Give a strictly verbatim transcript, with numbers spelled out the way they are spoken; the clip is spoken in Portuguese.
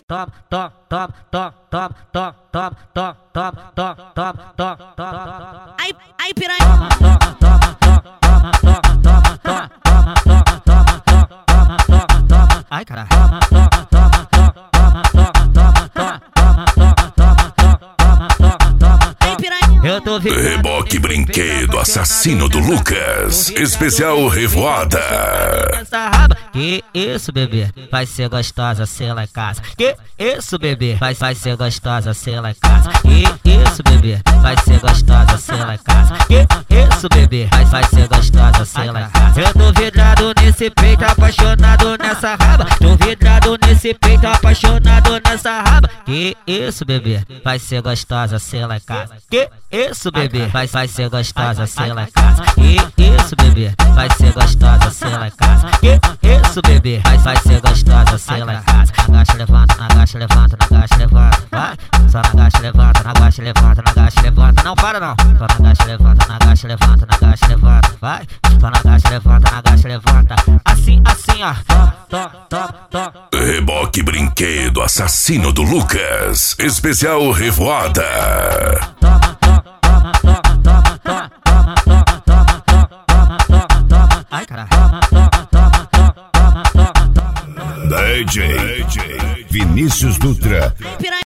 top, top, top, top, top, top, top, top, top, top, top, top, top. Aí, aí, piranha. Ai, caralho. Aí, piranha. Eu tô vendo. Reboque Brinquedo Assassino do Lucas. Especial Revoada. Essa raba. Que isso, bebê? Vai ser gostosa se lá em casa. Que isso, bebê? Vai, vai ser gostosa se lá em casa. Que isso, bebê? Vai ser gostosa se lá em casa. Que isso, bebê? Vai, vai ser gostosa se lá em casa. Eu tô vidrado nesse peito, apaixonado nessa raba. Tô vidrado nesse peito, apaixonado nessa raba. Que isso, bebê? Vai ser gostosa se lá em casa. Que isso, bebê? Vai, vai ser gostosa se lá em casa. Que isso, bebê? Vai ser gostosa se lá em casa. Que isso, bebê? Vai, vai ser gostosa se lá em casa. Agacha, levanta, agacha, levanta, agacha, levanta, vai. Só agacha, levanta, agacha, levanta, agacha, levanta. Não para não. Só agacha, levanta, agacha, levanta, agacha, levanta, vai. Só agacha, levanta, agacha, levanta. Assim, assim, ó. Top, top, top. Reboque Brinquedo Assassino do Lucas. Especial Revoada. Ai, caralho. D J Vinícius Dutra. Piranha.